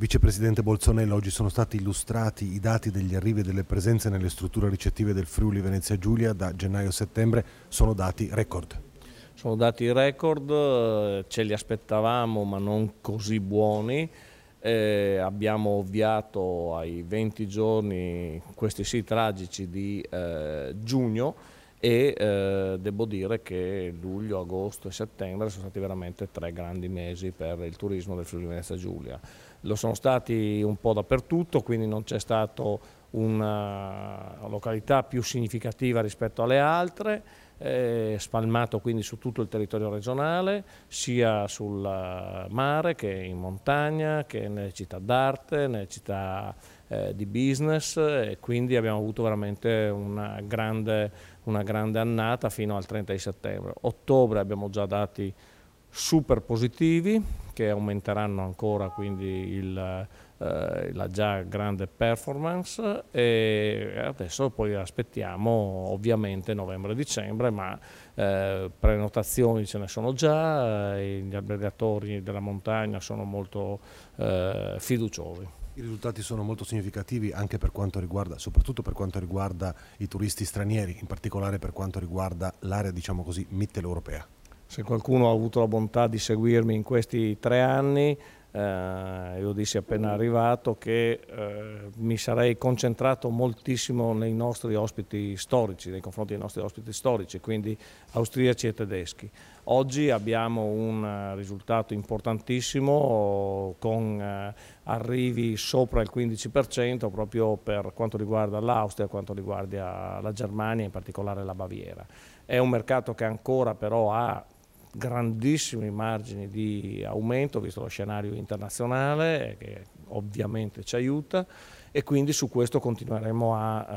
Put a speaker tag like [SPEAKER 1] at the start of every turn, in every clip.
[SPEAKER 1] Vicepresidente Bolzonello, oggi sono stati illustrati i dati degli arrivi e delle presenze nelle strutture ricettive del Friuli Venezia Giulia da gennaio a settembre, sono dati record.
[SPEAKER 2] Sono dati record, ce li aspettavamo ma non così buoni. Abbiamo ovviato ai 20 giorni, questi sì tragici, di giugno e devo dire che luglio, agosto e settembre sono stati veramente 3 grandi mesi per il turismo del Friuli Venezia Giulia. Lo sono stati un po' dappertutto, quindi non c'è stata una località più significativa rispetto alle altre, spalmato quindi su tutto il territorio regionale, sia sul mare che in montagna, che nelle città d'arte, nelle città di business, e quindi abbiamo avuto veramente una grande annata fino al 30 di settembre. Ottobre abbiamo già dati super positivi che aumenteranno ancora quindi la già grande performance, e adesso poi aspettiamo ovviamente novembre e dicembre, ma prenotazioni ce ne sono già, gli albergatori della montagna sono molto fiduciosi.
[SPEAKER 1] I risultati sono molto significativi anche per quanto riguarda, soprattutto per quanto riguarda i turisti stranieri, in particolare per quanto riguarda l'area, diciamo così, mitteleuropea.
[SPEAKER 2] Se qualcuno ha avuto la bontà di seguirmi in questi 3 anni, io dissi appena arrivato che mi sarei concentrato moltissimo nei nostri ospiti storici, nei confronti dei nostri ospiti storici, quindi austriaci e tedeschi. Oggi abbiamo un risultato importantissimo con arrivi sopra il 15% proprio per quanto riguarda l'Austria, quanto riguarda la Germania, in particolare la Baviera. È un mercato che ancora però ha grandissimi margini di aumento visto lo scenario internazionale che ovviamente ci aiuta, e quindi su questo continueremo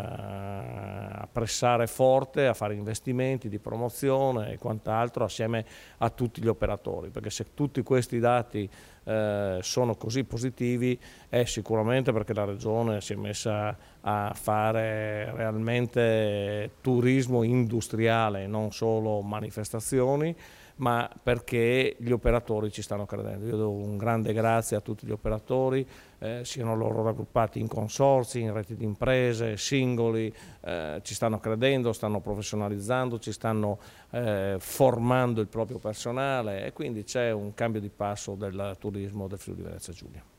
[SPEAKER 2] a pressare forte, a fare investimenti di promozione e quant'altro assieme a tutti gli operatori, perché se tutti questi dati sono così positivi è sicuramente perché la Regione si è messa a fare realmente turismo industriale, non solo manifestazioni, ma perché gli operatori ci stanno credendo. Io do un grande grazie a tutti gli operatori, siano loro raggruppati in consorzi, in reti di imprese, singoli, ci stanno credendo, stanno professionalizzando, ci stanno formando il proprio personale, e quindi c'è un cambio di passo del turismo del Friuli Venezia Giulia.